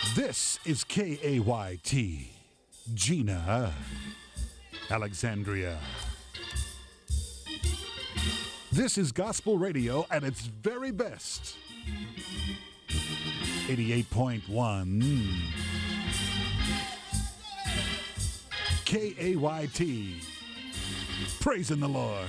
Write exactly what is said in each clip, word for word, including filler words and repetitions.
This is K A Y T, Gina, Alexandria. This is gospel radio at its very best. eighty-eight point one K A Y T, praising the Lord.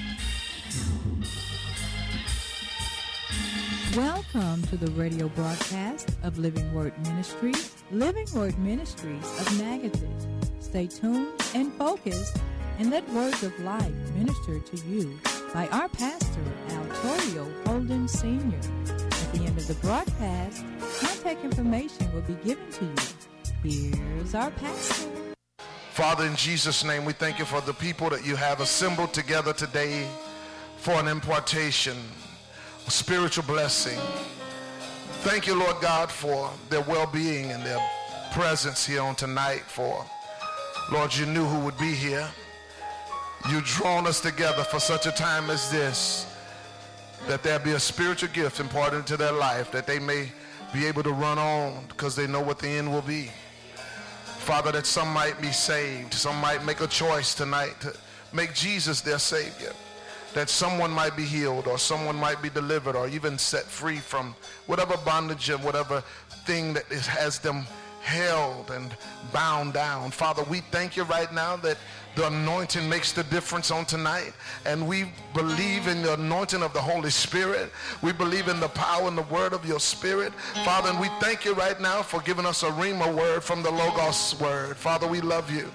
Welcome to the radio broadcast of Living Word Ministries, Living Word Ministries of Magadan. Stay tuned and focused, and let words of life minister to you by our pastor, Altorio Holden Senior At the end of the broadcast, contact information will be given to you. Here's our pastor. Father, in Jesus' name, we thank you for the people that you have assembled together today for an impartation, a spiritual blessing. Thank you, Lord God, for their well-being and their presence here on tonight. For, Lord, you knew who would be here. You've drawn us together for such a time as this, that there be a spiritual gift imparted into their life, that they may be able to run on because they know what the end will be. Father, that some might be saved, some might make a choice tonight to make Jesus their Savior, that someone might be healed or someone might be delivered or even set free from whatever bondage and whatever thing that is, has them held and bound down. Father, we thank you right now that the anointing makes the difference on tonight, and we believe in the anointing of the Holy Spirit. We believe in the power and the word of your Spirit, Father, and we thank you right now for giving us a rhema word from the Logos word. Father, we love you.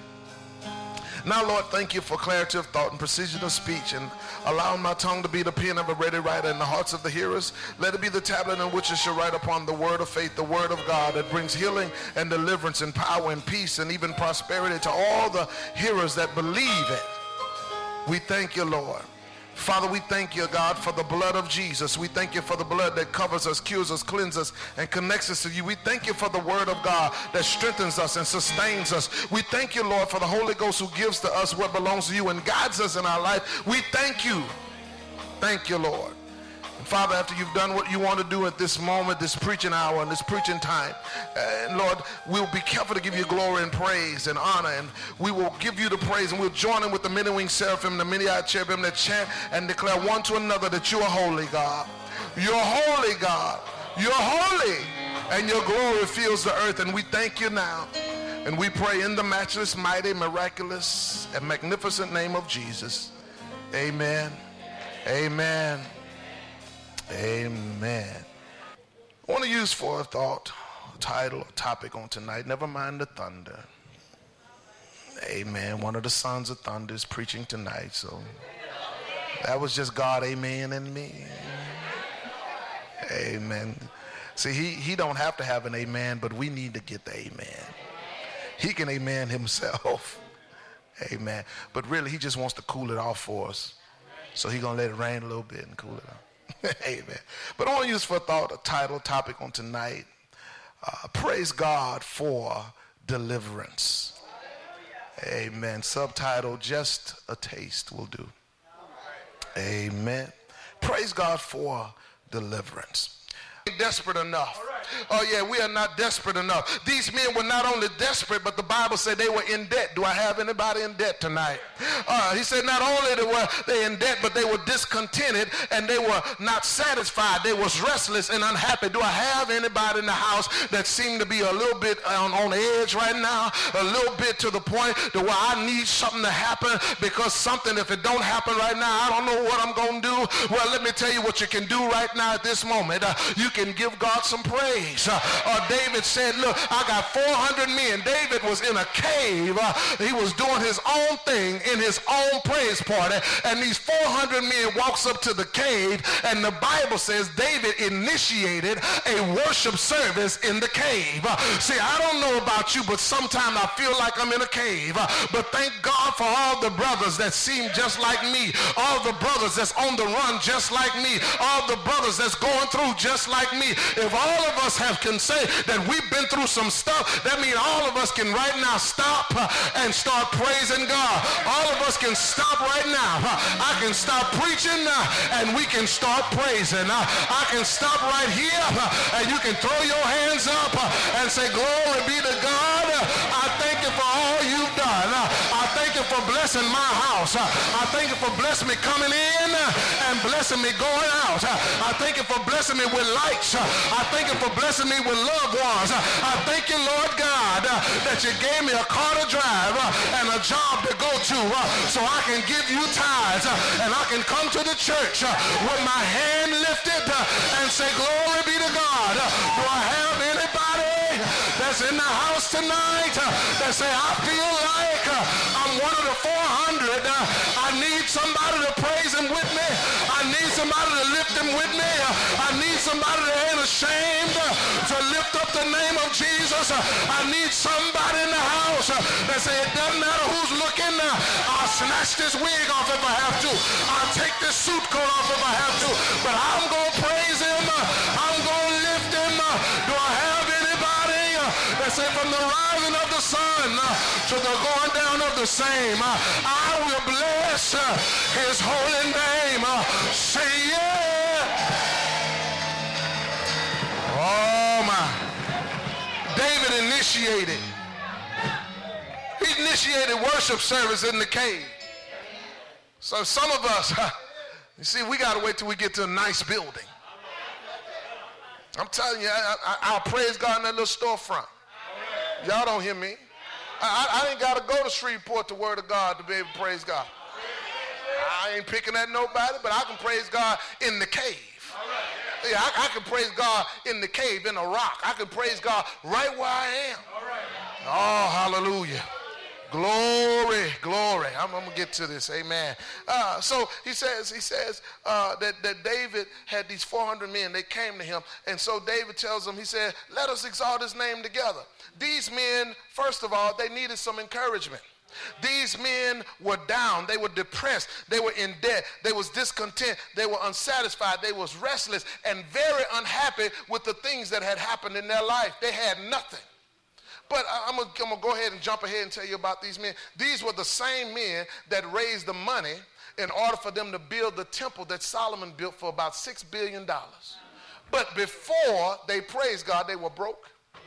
Now, Lord, thank you for clarity of thought and precision of speech, and allowing my tongue to be the pen of a ready writer in the hearts of the hearers. Let it be the tablet in which it shall write upon the word of faith, the word of God that brings healing and deliverance and power and peace and even prosperity to all the hearers that believe it. We thank you, Lord. Father, we thank you, God, for the blood of Jesus. We thank you for the blood that covers us, cures us, cleanses us, and connects us to you. We thank you for the word of God that strengthens us and sustains us. We thank you, Lord, for the Holy Ghost who gives to us what belongs to you and guides us in our life. We thank you. Thank you, Lord. And Father, after you've done what you want to do at this moment, this preaching hour and this preaching time, and Lord, we'll be careful to give you glory and praise and honor, and we will give you the praise, and we'll join in with the many-winged seraphim, the many-eyed cherubim that chant and declare one to another that you are holy, God. You're holy, God. You're holy, and your glory fills the earth, and we thank you now. And we pray in the matchless, mighty, miraculous, and magnificent name of Jesus. Amen. Amen. Amen. I want to use for a thought, a title, a topic on tonight. Never mind the thunder. Amen. One of the sons of thunder is preaching tonight, so that was just God, amen, and me. Amen. See, he, he don't have to have an amen, but we need to get the amen. He can amen himself. Amen. But really, he just wants to cool it off for us. So he's going to let it rain a little bit and cool it off. Amen. But I want to use for thought a title, topic on tonight. Uh, praise God for deliverance. Amen. Subtitle, just a taste will do. Amen. Praise God for deliverance. Desperate enough. Oh yeah, we are not desperate enough. These men were not only desperate, but the Bible said they were in debt. Do I have anybody in debt tonight? Uh, he said not only were they in debt, but they were discontented and they were not satisfied. They was restless and unhappy. Do I have anybody in the house that seemed to be a little bit on, on the edge right now? A little bit to the point to where I need something to happen, because something, if it don't happen right now, I don't know what I'm going to do. Well, let me tell you what you can do right now at this moment. Uh, you can give God some praise. Uh, uh, David said, look, I got four hundred men. David was in a cave. Uh, he was doing his own thing in his own praise party. And these four hundred men walks up to the cave, and the Bible says David initiated a worship service in the cave. Uh, see, I don't know about you, but sometimes I feel like I'm in a cave. Uh, but thank God for all the brothers that seem just like me. All the brothers that's on the run just like me. All the brothers that's going through just like me. If all of us us have can say that we've been through some stuff, that means all of us can right now stop uh, and start praising God. All of us can stop right now. Uh, I can stop preaching uh, and we can start praising. Uh, I can stop right here uh, and you can throw your hands up uh, and say, glory be to God. Uh, I thank you for all you've done. Uh, I thank you for blessing my house. Uh, I thank you for blessing me coming in uh, and blessing me going out. Uh, I thank you for blessing me with lights. Uh, I thank you for blessing me with loved ones. Uh, I thank you, Lord God, uh, that you gave me a car to drive uh, and a job to go to uh, so I can give you tithes uh, and I can come to the church uh, with my hand lifted uh, and say, glory be to God. Uh, do I have anybody that's in the house tonight uh, that say, I feel like uh, I'm one of the four hundred. Uh, I need somebody to praise him with me. I need somebody to lift him with me. Uh, I need somebody that ain't ashamed uh, to lift up the name of Jesus. Uh, I need somebody in the house uh, that say, it doesn't matter who's looking. Uh, I'll snatch this wig off if I have to. I'll take this suit coat off if I have to. But I'm going to praise him. Uh, I'm going to lift him. Uh, do I have anybody uh, that say, from the rising of the sun uh, to the going down of the same, uh, I will bless uh, his holy name. Uh, say yeah. Oh my. David initiated. He initiated worship service in the cave. So some of us, uh, you see, we got to wait till we get to a nice building. I'm telling you, I, I, I'll praise God in that little storefront. Y'all don't hear me. I, I ain't got to go to Shreveport to Word of God to be able to praise God. I ain't picking at nobody, but I can praise God in the cave. Yeah, I, I can praise God in the cave, in a rock. I can praise God right where I am. Oh, hallelujah. Glory, glory. I'm, I'm going to get to this. Amen. Uh, so he says, he says uh, that, that David had these four hundred men. They came to him. And so David tells them, he said, let us exalt his name together. These men, first of all, they needed some encouragement. These men were down. They were depressed. They were in debt. They was discontent. They were unsatisfied. They was restless and very unhappy with the things that had happened in their life. They had nothing. But I'm going to go ahead and jump ahead and tell you about these men. These were the same men that raised the money in order for them to build the temple that Solomon built for about six billion dollars. But before they praised God, they were broke.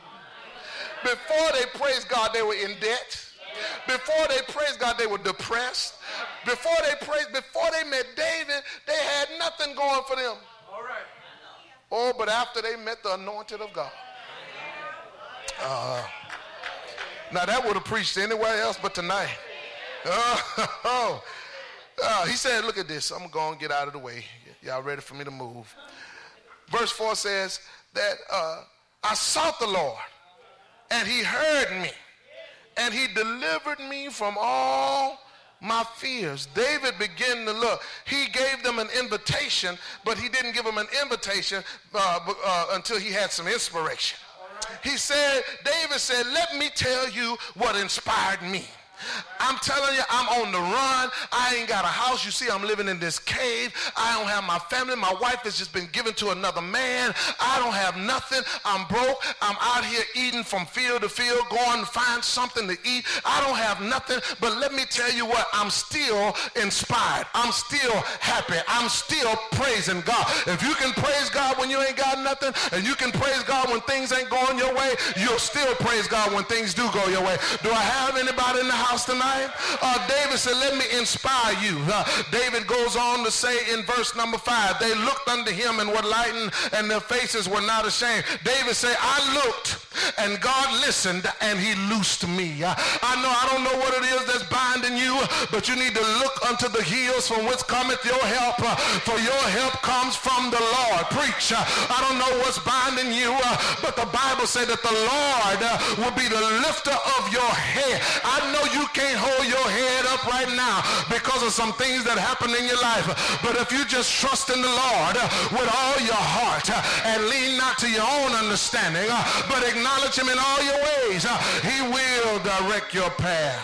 Before they praised God, they were in debt. Before they praised God, they were depressed. Before they praised, before they met David, they had nothing going for them. All right. Oh, but after they met the anointed of God. Uh, now that would have preached anywhere else but tonight. Oh, oh. Uh, he said, look at this. I'm going to get out of the way. Y'all ready for me to move? Verse four says that uh, I sought the Lord, and he heard me, and he delivered me from all my fears. David began to look. He gave them an invitation, but he didn't give them an invitation uh, uh, until he had some inspiration. He said, David said, let me tell you what inspired me. I'm telling you, I'm on the run. I ain't got a house. You see, I'm living in this cave. I don't have my family. My wife has just been given to another man. I don't have nothing. I'm broke. I'm out here eating from field to field, going to find something to eat. I don't have nothing. But let me tell you what, I'm still inspired. I'm still happy. I'm still praising God. If you can praise God when you ain't got nothing, and you can praise God when things ain't going your way, you'll still praise God when things do go your way. Do I have anybody in the house tonight? Uh, David said, let me inspire you. Uh, David goes on to say in verse number five, they looked unto him and were lightened, and their faces were not ashamed. David said, I looked, and God listened, and he loosed me. Uh, I know, I don't know what it is that's binding you, but you need to look unto the hills from which cometh your help, uh, for your help comes from the Lord. Preach. Uh, I don't know what's binding you, uh, but the Bible said that the Lord uh, will be the lifter of your head. I know you can't hold your head up right now because of some things that happen in your life, but if you just trust in the Lord uh, with all your heart uh, and lean not to your own understanding, uh, but acknowledge him in all your ways, uh, he will direct your path.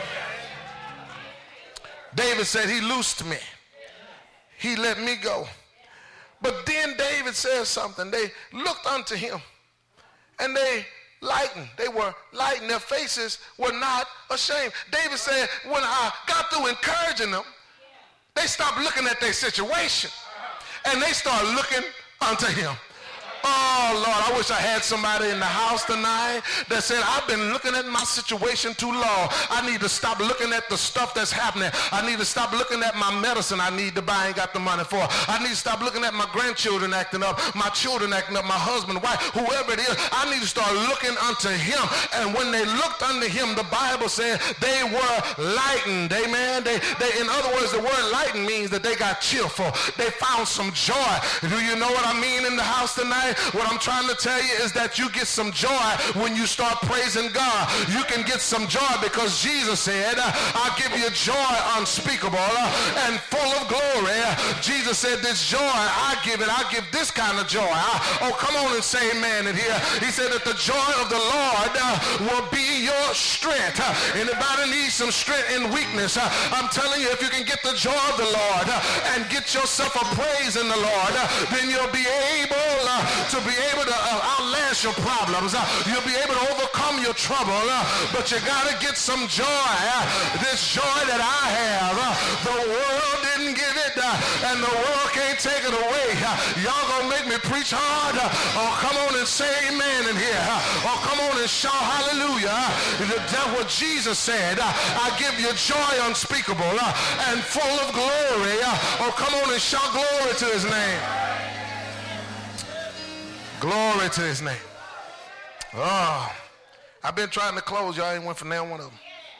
David said he loosed me. He let me go. But then David says something. They looked unto him and they lightened. They were lightened. Their faces were not ashamed. David said, when I got through encouraging them, they stopped looking at their situation, and they started looking unto him. Oh, Lord, I wish I had somebody in the house tonight that said, I've been looking at my situation too long. I need to stop looking at the stuff that's happening. I need to stop looking at my medicine I need to buy, I ain't got the money for. I need to stop looking at my grandchildren acting up, my children acting up, my husband, wife, whoever it is. I need to start looking unto him. And when they looked unto him, the Bible said they were lightened. Amen. They, they, in other words, the word lightened means that they got cheerful. They found some joy. Do you know what I mean in the house tonight? What I'm trying to tell you is that you get some joy when you start praising God. You can get some joy because Jesus said, I'll give you joy unspeakable and full of glory. Jesus said, this joy, I give it. I give this kind of joy. I, oh, come on and say amen in here. He said that the joy of the Lord will be your strength. Anybody needs some strength in weakness? I'm telling you, if you can get the joy of the Lord and get yourself a praise in the Lord, then you'll be able to be able to uh, outlast your problems. Uh, you'll be able to overcome your trouble, uh, but you got to get some joy. Uh, this joy that I have, uh, the world didn't give it, uh, and the world can't take it away. Uh, y'all gonna make me preach hard? Uh, oh, come on and say amen in here. Uh, oh, come on and shout hallelujah. Uh, that's what Jesus said. Uh, I give you joy unspeakable uh, and full of glory. Uh, oh, come on and shout glory to his name. Glory to his name. Oh, I've been trying to close. Y'all ain't went for now one of them.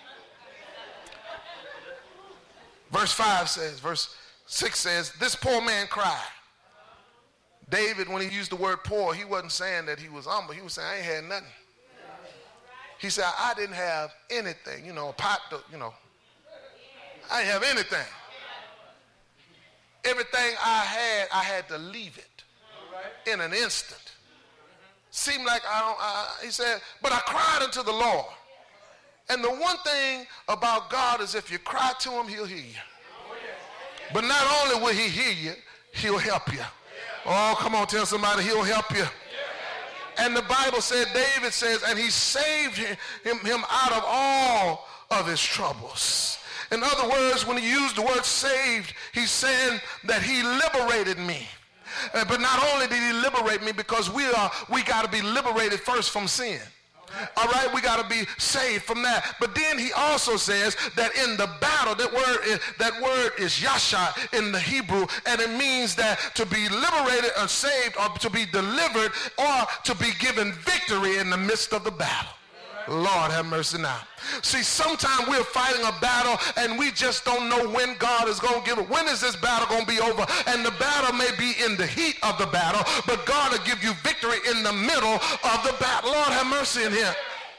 Verse five says, verse six says, this poor man cried. David, when he used the word poor, he wasn't saying that he was humble. He was saying, I ain't had nothing. He said, I didn't have anything. You know, a pot, you know. I didn't have anything. Everything I had, I had to leave it in an instant. Seemed like I don't, I, he said, but I cried unto the Lord. And the one thing about God is if you cry to him, he'll hear you. But not only will he hear you, he'll help you. Oh, come on, tell somebody he'll help you. And the Bible said, David says, and he saved him, him, him out of all of his troubles. In other words, when he used the word saved, he's saying that he liberated me. Uh, but not only did he liberate me, because we are we got to be liberated first from sin. All right, we got to be saved from that. But then he also says that in the battle, that word is, that word is yasha in the Hebrew, and it means that to be liberated or saved or to be delivered or to be given victory in the midst of the battle. Lord have mercy now. See, sometimes we're fighting a battle and we just don't know when God is going to give it. When is this battle going to be over? And the battle may be in the heat of the battle, but God will give you victory in the middle of the battle. Lord have mercy in here.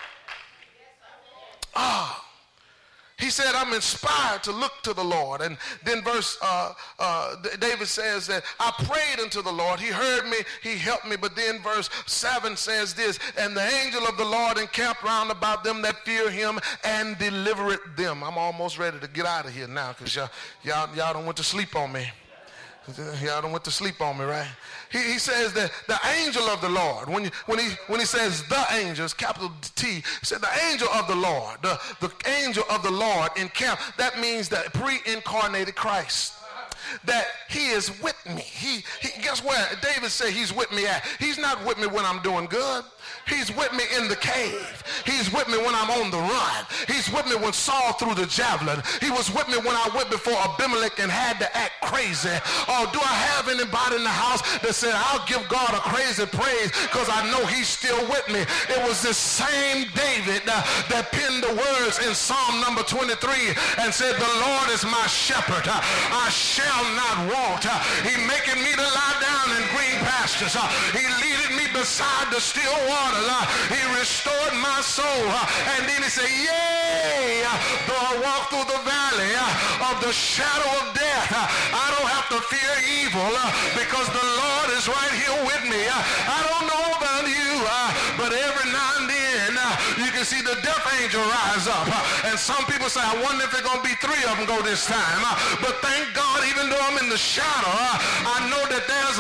Ah. He said, I'm inspired to look to the Lord. And then verse, uh, uh, David says that I prayed unto the Lord. He heard me. He helped me. But then verse seven says this, and the angel of the Lord encamped round about them that fear him and delivered them. I'm almost ready to get out of here now because y'all, y'all, y'all don't went to sleep on me. Y'all don't went to sleep on me, right? He, he says that the angel of the Lord, when, you, when, he, when he says the angels, capital T, he said the angel of the Lord, the, the angel of the Lord encamped. That means that pre-incarnated Christ. That he is with me. He, he guess where? David said he's with me at. He's not with me when I'm doing good. He's with me in the cave. He's with me when I'm on the run. He's with me when Saul threw the javelin. He was with me when I went before Abimelech and had to act crazy. Oh, do I have anybody in the house that said, I'll give God a crazy praise because I know he's still with me? It was this same David uh, that penned the words in Psalm number twenty-three and said, the Lord is my shepherd. Uh, I shall not want. Uh, he maketh me to lie down in green pastures. Uh, he leadeth me beside the still water. He restored my soul. And then he said, yea, though I walk through the valley of the shadow of death, I don't have to fear evil because the Lord is right here with me. I don't know about you, but every now and then you can see the death angel rise up. And some people say, I wonder if there's going to be three of them go this time. But thank God, even though I'm in the shadow, I know that there's an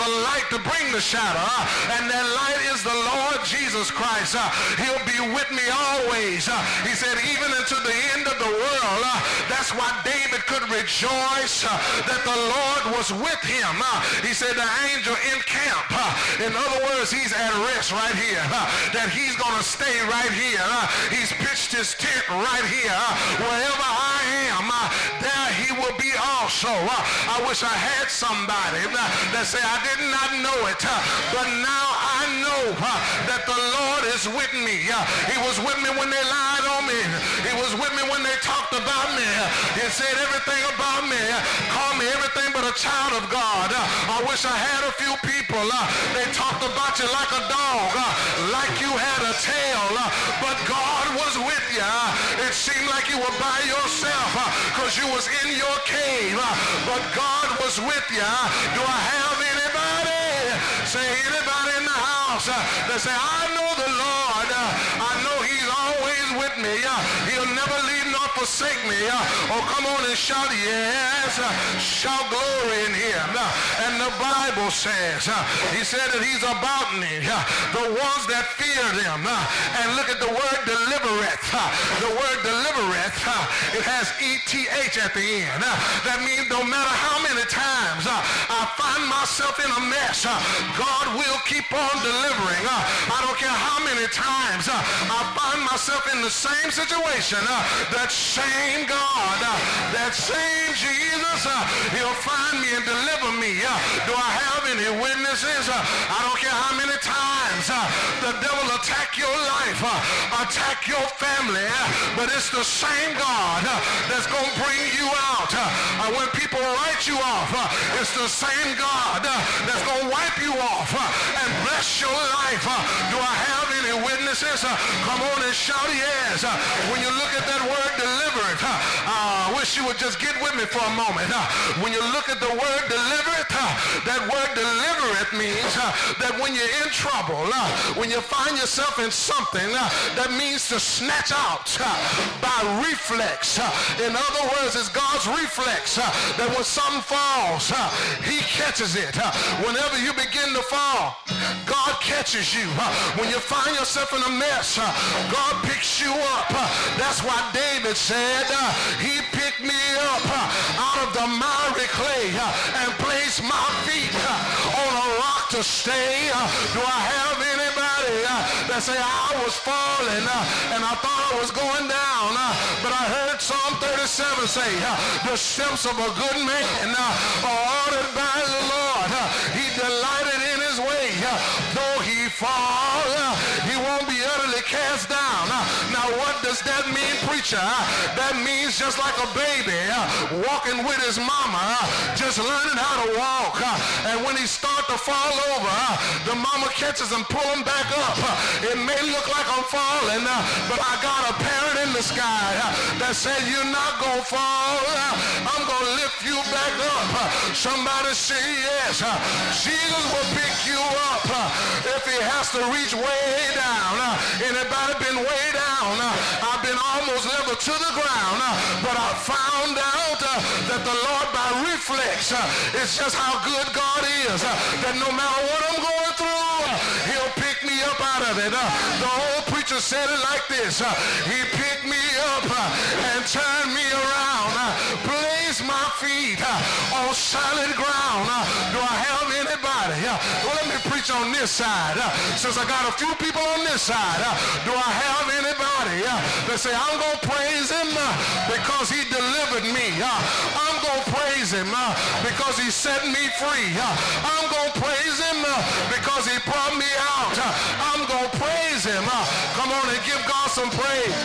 a light to bring the shadow, uh, and that light is the Lord Jesus Christ. Uh, he'll be with me always. Uh, he said, even unto the end of the world. Uh, that's why David could rejoice uh, that the Lord was with him. Uh, he said the angel in camp. Uh, in other words, he's at rest right here. Uh, that he's going to stay right here. Uh, he's pitched his tent right here. Uh, wherever I am, uh, there he will be also. Uh, I wish I had somebody uh, that say, I did not know it, uh, but now I know uh, that the Lord is with me. Uh, he was with me when they lied on me. He was with me when they talked about me. He said everything about me. Called me everything but a child of God. I wish I had a few people. They talked about you like a dog, like you had a tail, but God was with you. It seemed like you were by yourself because you was in your cave, but God was with you. Do I have anybody? Say anybody in the house that say, I know the Lord. I know he's always with me. He'll never leave nor forsake me. Oh, come on and shout, yes. Shout glory in here. And the Bible says, he said that he's about me, the ones that fear them. And look at the word delivereth. The word delivereth, it has E T H at the end. That means no matter how many times I find myself in a mess, God will keep on delivering. I don't care how many times I find myself in the same situation. That same God, that same Jesus, he'll find me and deliver me. Do I have any witnesses? I don't care how many times the devil attack your life, attack your family, but it's the same God that's going to bring you out. When people write you off, it's the same God that's going to wipe you off and bless your life. Do I have any witnesses? Come on and shout yes. When you look at that word delivered, uh, I wish you would just get with me for a moment. When you look at the word delivered, that word delivereth means that when you're in trouble, when you find yourself in something, that means to snatch out by reflex. In other words, it's God's reflex that when something falls, he catches it. Whenever you begin to fall, God catches you. When you find yourself in a mess, God picks you up. That's why David said, he picked me up out of the miry clay and placed my feet on a rock to stay. Do I have anybody that say, I was falling and I thought I was going down, but I heard Psalm thirty-seven say, the steps of a good man are ordered by the Lord. He delighted in his way. Though he fall, he won't be utterly cast down. Now what does that mean, preacher? That means just like a baby walking with his mama, just learning how to walk. And when he start to fall over, the mama catches him, pull him back up. It may look like I'm falling, but I got a parent in the sky that said, you're not going to fall. I'm going to lift you back up. Somebody say yes. Jesus will pick you up if he has to reach way down. Anybody been way down? I've been almost level to the ground, but I found out that the Lord by reflex, it's just how good God is, that no matter what I'm going through, he'll pick me up out of it. The old preacher said it like this: he picked me up and turned me around, placed my feet on solid ground. Do I have anybody? Well, let me preach on this side. Since I got a few people on this side, do I have anybody that say, I'm going to praise him because he delivered me? I'm going to praise him because he set me free. I'm going to praise him because he brought me out. I'm going to praise him. Come on and give God some praise.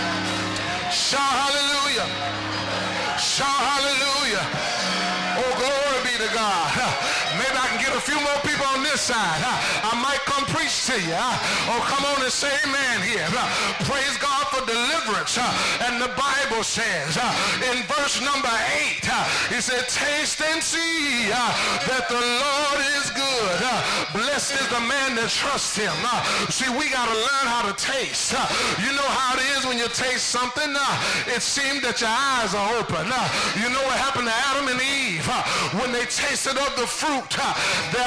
Shout hallelujah. Shout hallelujah. Oh, glory be to God. Maybe I can get a few more people on this side. I might come preach to you. Oh, come on and say amen here. Praise God for deliverance. And the Bible says in verse number eight, he said, taste and see that the Lord is good. Blessed is the man that trusts him. See, we got to learn how to taste. You know how it is when you taste something? It seems that your eyes are open. You know what happened to Adam and Eve? When they tasted of the fruit, their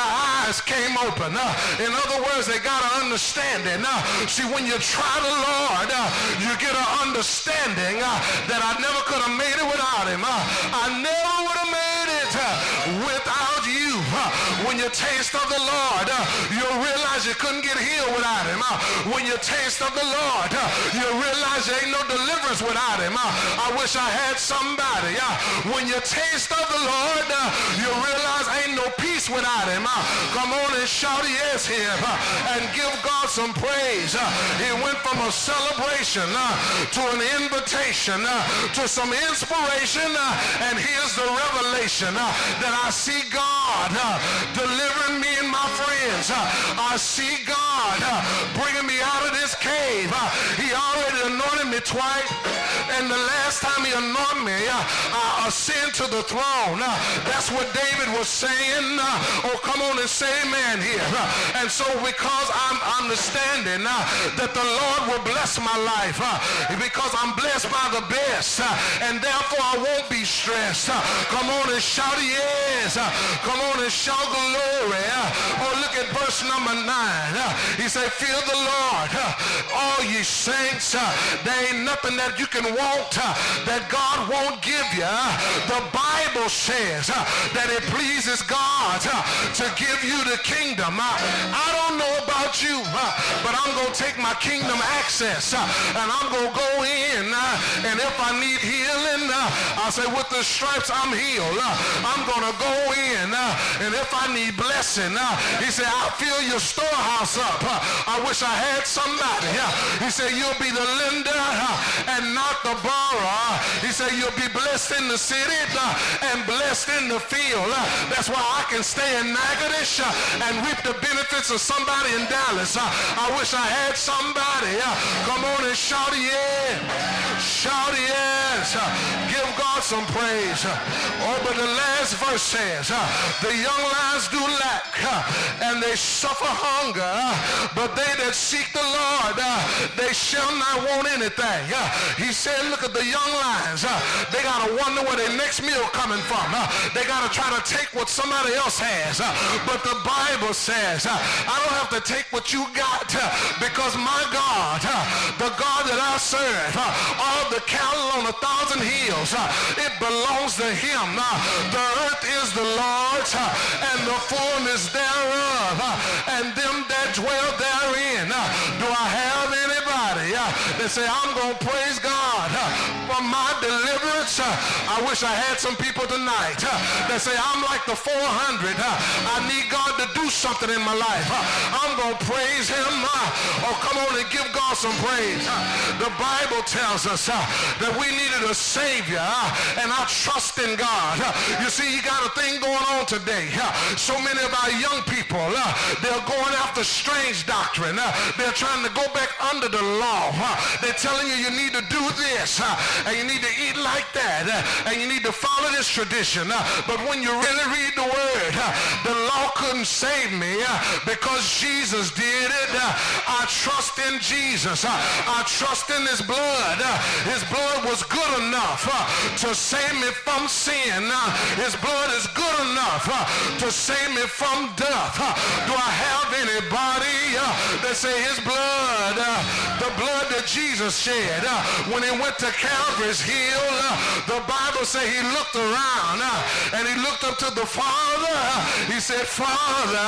eyes came open. Uh, in other words, they got an understanding. Uh, see, when you try the Lord, uh, you get an understanding uh, that I never could have made it without him. Uh, I never would have made it uh, without you. Uh, when you taste of the Lord, uh, you'll realize you couldn't get healed without him. Uh, when you taste of the Lord, uh, you'll realize there ain't no deliverance without him. Uh, I wish I had somebody. Uh, when you taste of the Lord, uh, you'll realize ain't no peace without him. Uh, come on and shout yes here uh, and give God some praise. Uh, he went from a celebration uh, to an invitation uh, to some inspiration, uh, and here's the revelation uh, that I see God uh, delivering me and my friends. Uh, I see God uh, bringing me out of this cave. Uh, he already anointed me twice, and the last time he anointed me, uh, I ascend to the throne. Uh, that's what David was saying. Uh, oh, come on and say amen here. Uh, and so because I'm understanding uh, that the Lord will bless my life, uh, because I'm blessed by the best, uh, and therefore I won't be stressed. Uh, come on and shout yes. Uh, come on and shout glory. Uh, oh, look at verse number nine. Uh, he said, fear the Lord, uh, all ye saints. Uh, there ain't nothing that you can want uh, that God won't give you. Uh, the Bible says uh, that it pleases God uh, to give you the kingdom. Uh, I don't know about you, uh, but I'm going to take my kingdom access uh, and I'm going to go in, uh, and if I need healing, uh, I'll say with the stripes I'm healed. Uh, I'm going to go in, uh, and if I need blessing, uh, he said, I'll fill your storehouse up. Uh, I wish I had somebody. Uh, he said, you'll be the lender uh, and not the borrower. He said, you'll be blessed in the city uh, and blessed in the field. Uh, that's why I can stay in Natchitoches uh, and reap the benefits of somebody in Dallas. Uh, I wish I had somebody. Uh, come on and shout yes. Shout yes. Uh, give God some praise. Uh, oh, but the last verse says, uh, the young lions do lack uh, and they suffer hunger, uh, but they that seek the Lord, uh, they shall not want anything. Uh, he said, look at the young lions. Uh, they got to wonder where their next meal coming from. Uh, they got to try to take what somebody else has. Uh, but the Bible says, uh, I don't have to take what you got uh, because my God, uh, the God that I serve, uh, all the cattle on a thousand hills, uh, it belongs to him. Uh, the earth is the Lord's uh, and the fullness thereof, uh, and them that dwell therein. Uh, do I have anybody uh, that say, I'm going to praise God uh, for my deliverance? Uh, I wish I had some people tonight uh, that say, I'm like the four hundred. Uh, I need God to do something in my life. Uh, I'm going to praise him. Uh, oh, come on and give God some praise. Uh, the Bible tells us uh, that we needed a Savior, uh, and I trust in God. Uh, you see, you got a thing going on today. Uh, so many of our young people, uh, they're going after strange doctrine. Uh, they're trying to go back under the law. Uh, they're telling you you need to do this, uh, and you need to eat like that, uh, and you need to follow this tradition. Uh, but when you really read the word, uh, the law couldn't save me uh, because Jesus did it. Uh, I trust in Jesus. Uh, I trust in his blood. Uh, his blood was good enough uh, to save me from sin. Uh, his blood is good enough uh, to save me from death. Uh, do I have anybody uh, that say his blood, uh, the blood that Jesus shed uh, when he went to Calvary's hill, uh, the Bible says he looked around uh, and he looked up to the Father. Uh, he said, Father,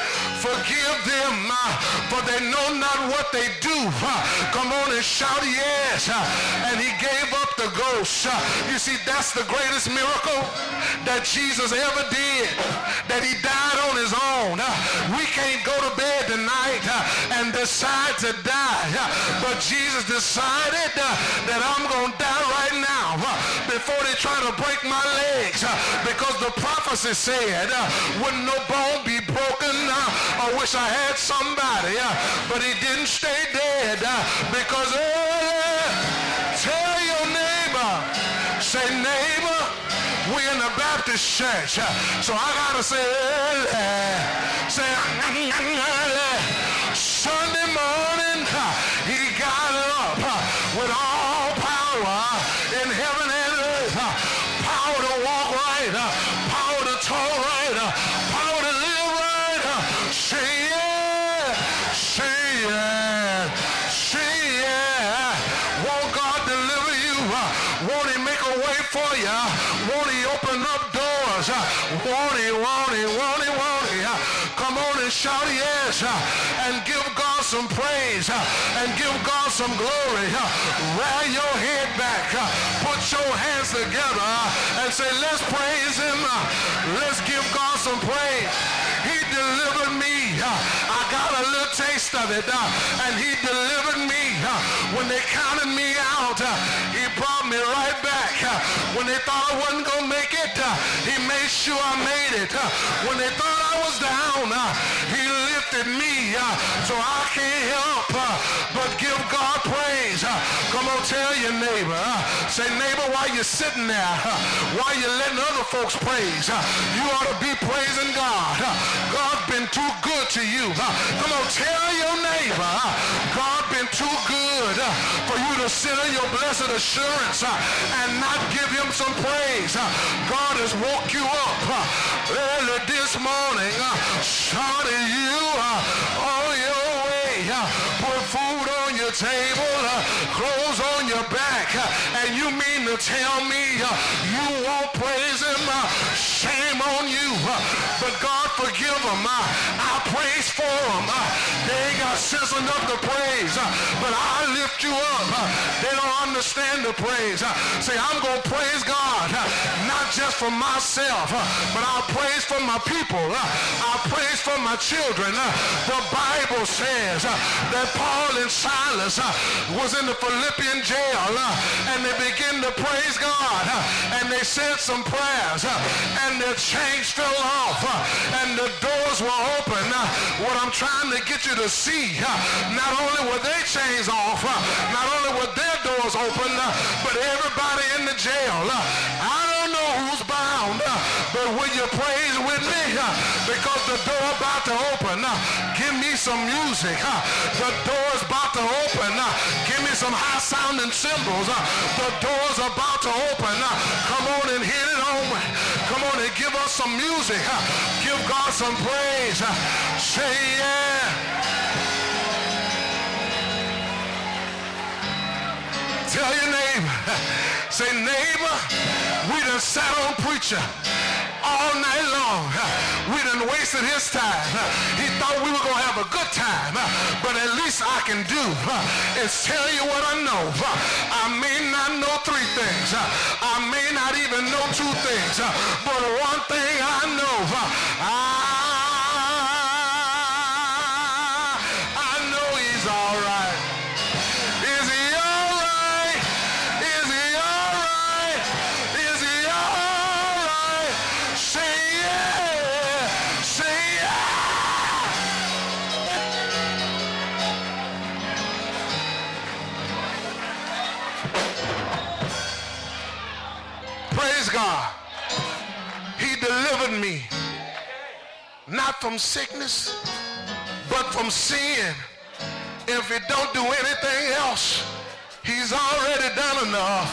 forgive them uh, for they know not what they do. Uh, come on and shout yes. Uh, and he gave up the ghost. Uh, you see, that's the greatest miracle that Jesus ever did, that he died on his own. Uh, we can't go to bed tonight uh, and decide to die, uh, but Jesus decided uh, that I'm going to die right now uh, before they try to break my legs, uh, because the prophecy said uh, when no bone be broken. uh, I wish I had somebody, uh, but he didn't stay dead uh, because uh, tell your neighbor, say neighbor, we in the Baptist church, uh, so I gotta say uh, say uh, Sunday morning uh, he got up uh, with all power in heaven and earth, uh, power to walk right, uh, power to talk right, uh, power to live right, uh, and shout yes, and give God some praise, and give God some glory. Rear your head back, put your hands together, and say, let's praise him. Let's give God some praise. He delivered me. I got a little taste of it, and he delivered me. When they counted me out, he brought me right back. When they thought I wasn't going to make it, he made sure I made it. When they thought I was down, he lifted me. So I can't help but give God praise. Come on, tell your neighbor. Say, neighbor, while you're sitting there, while you're letting other folks praise, you ought to be praising God. God's been too good to you. Come on, tell your neighbor, God's been too good for you to sit in your blessed assurance and not give him some praise. God has woke you up early this morning, started you on your way, put food on your table, clothes on your back, and you mean to tell me you won't praise him? Shame on you. But God forgive them. I praise for them. They ain't got sense enough to praise, but I lift you up. They don't understand the praise. Say, I'm going to praise God, not just for myself, but I'll praise for my people. I'll praise for my children. The Bible says that Paul and Silas was in the Philippian jail, and they began to praise God, and they said some prayers, and their chains fell off, and the doors were open. What I'm trying to get you to see, not only were their chains off, not only were their doors open, but everybody in the jail. I don't know who's bound, but will you praise with me? Because the door about to open. Give me some music. The door's about to open. Give me some high sounding cymbals. The door's about to open. Come on and hit it on. Come on and give us some music. Give God some praise. Say yeah. Tell your neighbor. Say, neighbor, we done sat on preacher all night long. We done wasted his time. He thought we were going to have a good time. But at least I can do is tell you what I know. I may not know three things. I may not even know two things. But one thing I know, I, I know he's all right. Is he all right? Is he all right? Is he all right? Say yeah. Say yeah. Praise God. He delivered me, not from sickness, but from sin. If he don't do anything else, he's already done enough.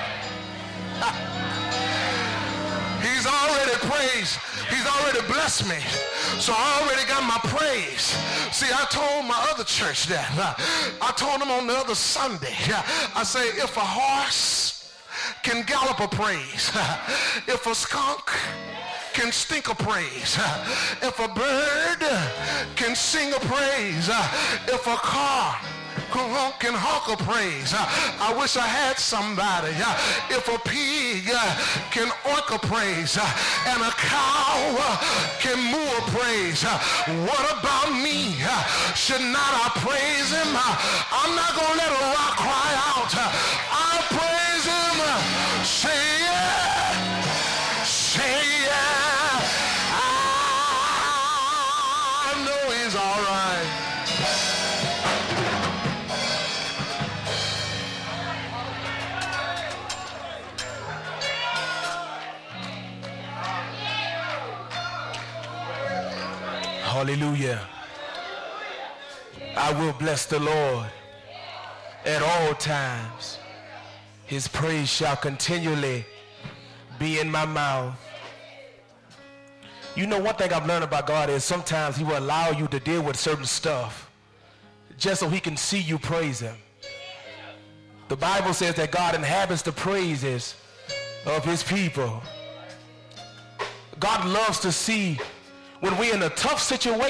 He's already praised. He's already blessed me. So I already got my praise. See, I told my other church that. I told them on the other Sunday. I say, if a horse can gallop a praise, if a skunk can stink a praise, if a bird can sing a praise, if a car can honk a praise, I wish I had somebody. If a pig can oink a praise and a cow can moo a praise, what about me? Should not I praise him? I'm not gonna let a rock cry out. I'll praise him. Say yeah. Say yeah. I know he's all right. Hallelujah. I will bless the Lord at all times. His praise shall continually be in my mouth. You know, one thing I've learned about God is sometimes he will allow you to deal with certain stuff just so he can see you praise him. The Bible says that God inhabits the praises of his people. God loves to see when we're in a tough situation